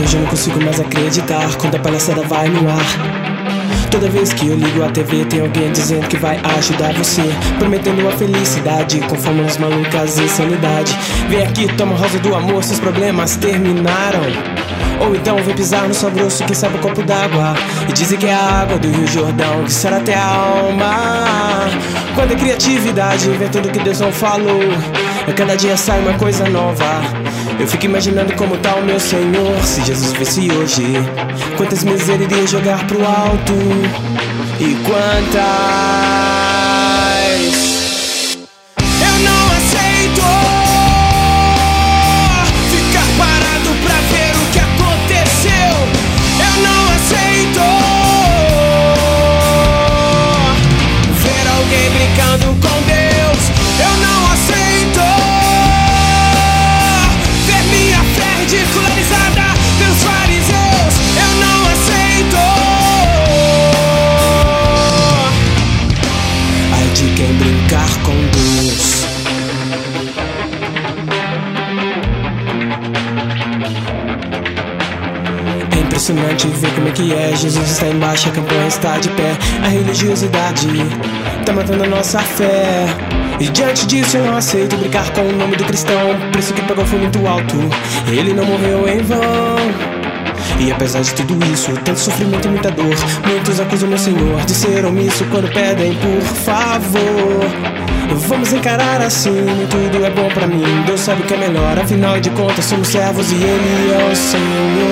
Hoje eu não consigo mais acreditar quando a palhaçada vai no ar. Toda vez que eu ligo a TV tem alguém dizendo que vai ajudar você, prometendo uma felicidade com fórmulas malucas e sanidade. Vem aqui, toma rosa do amor, seus problemas terminaram. Ou então vem pisar no sal grosso, quem sabe o copo d'água, e dizem que é a água do Rio Jordão que sara até a alma. Quando é criatividade, vem tudo que Deus não falou, a cada dia sai uma coisa nova. Eu fico imaginando como tá o meu Senhor se Jesus visse hoje. Quantas misérias iria jogar pro alto e quantas eu não aceito ficar parado pra ver o que aconteceu. Eu não aceito ver alguém brincando com Deus. Eu não aceito ver minha fé ridicularizada pelos fariseus. Eu não aceito ai de quem brincar com Deus. É impressionante ver como é que é. Jesus está embaixo, a campanha está de pé. A religiosidade tá matando a nossa fé. E diante disso eu não aceito brincar com o nome do cristão. O preço que pagou foi muito alto, ele não morreu em vão. E apesar de tudo isso, tanto sofrimento e muita dor, muitos acusam meu Senhor de ser omisso quando pedem por favor. Vamos encarar assim, nem tudo é bom pra mim. Deus sabe o que é melhor, afinal de contas somos servos e Ele é o Senhor.